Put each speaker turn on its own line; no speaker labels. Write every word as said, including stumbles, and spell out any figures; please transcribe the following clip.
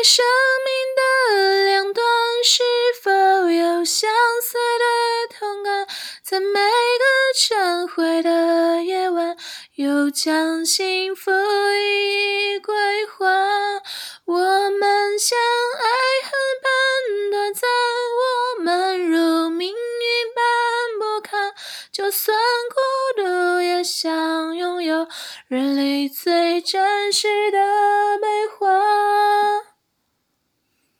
生命的两端是否有相似的同感？在每个晨会的夜晚，又将幸福一一归还。我们相爱恨般短暂，我们如命运般不堪，就算孤独也想拥有人类最真实的悲欢。